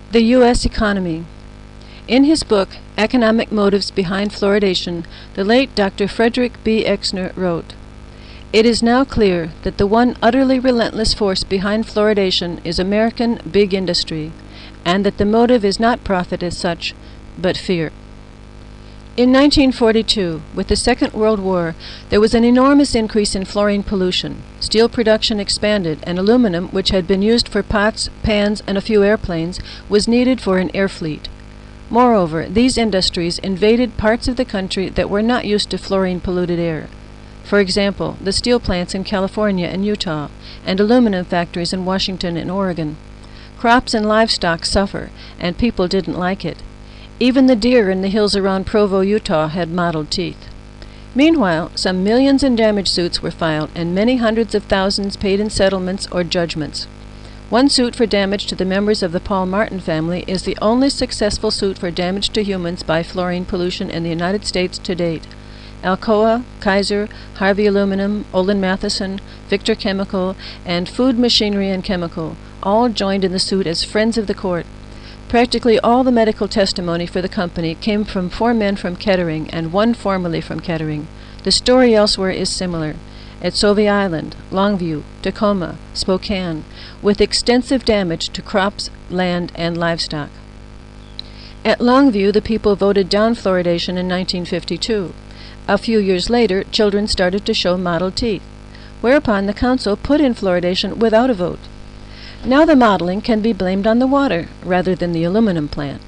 The U.S. Economy. In his book, Economic Motives Behind Fluoridation, the late Dr. Frederick B. Exner wrote, "It is now clear that the one utterly relentless force behind fluoridation is American big industry, and that the motive is not profit as such, but fear." In 1942, with the Second World War, there was an enormous increase in fluorine pollution. Steel production expanded, and aluminum, which had been used for pots, pans, and a few airplanes, was needed for an air fleet. Moreover, these industries invaded parts of the country that were not used to fluorine-polluted air. For example, the steel plants in California and Utah, and aluminum factories in Washington and Oregon. Crops and livestock suffer, and people didn't like it. Even the deer in the hills around Provo, Utah, had mottled teeth. Meanwhile, some millions in damage suits were filed, and many hundreds of thousands paid in settlements or judgments. One suit for damage to the members of the Paul Martin family is the only successful suit for damage to humans by fluorine pollution in the United States to date. Alcoa, Kaiser, Harvey Aluminum, Olin Matheson, Victor Chemical, and Food Machinery and Chemical all joined in the suit as friends of the court. Practically all the medical testimony for the company came from 4 men from Kettering and 1 formerly from Kettering. The story elsewhere is similar. At Sauvie Island, Longview, Tacoma, Spokane, with extensive damage to crops, land, and livestock. At Longview, the people voted down fluoridation in 1952. A few years later, children started to show mottled teeth, whereupon the council put in fluoridation without a vote. Now the mottling can be blamed on the water rather than the aluminum plant.